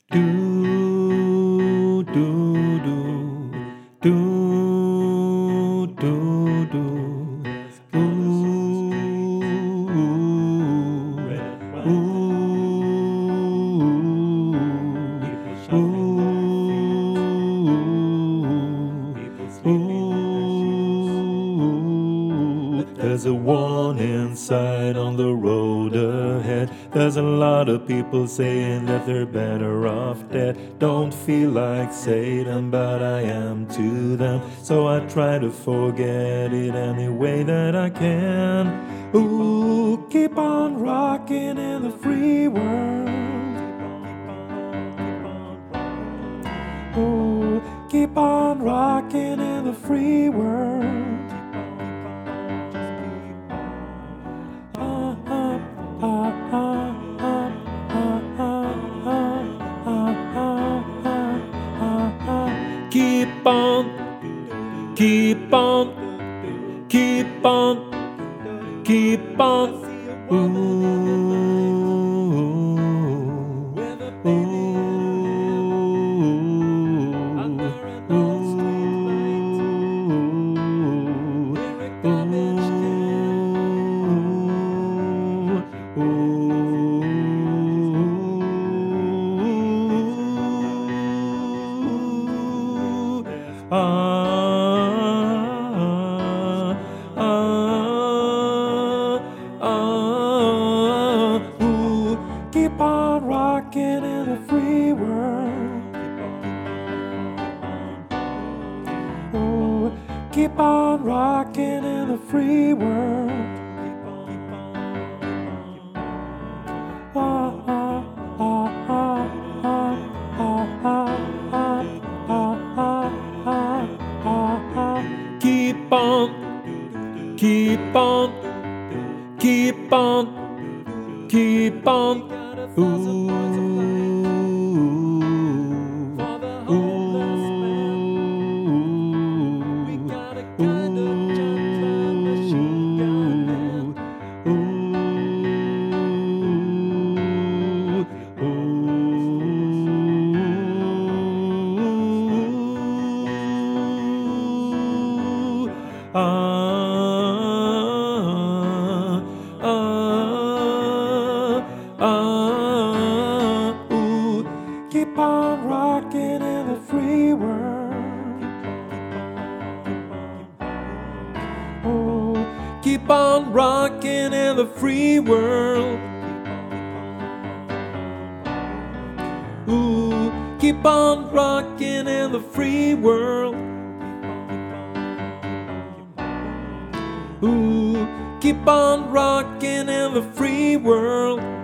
Do do do do do do. Ooh, ooh. There's a warning sign on the road ahead. There's a lot of people saying that they're better off dead. Don't feel like Satan, but I am to them. So I try to forget it any way that I can. Ooh, keep on rocking in the free world. Ooh, keep on rocking in the free world. Keep on, keep on, keep on, keep on. Ooh, ooh, keep on rocking in the free world. Ooh, keep on rocking in the free world. Keep on, keep on, keep on, keep on. Ooh, keep on rocking in the free world. Oh, keep on rocking in the free world. Ooh, keep on rocking in the free world. Ooh, keep on rocking in the free world.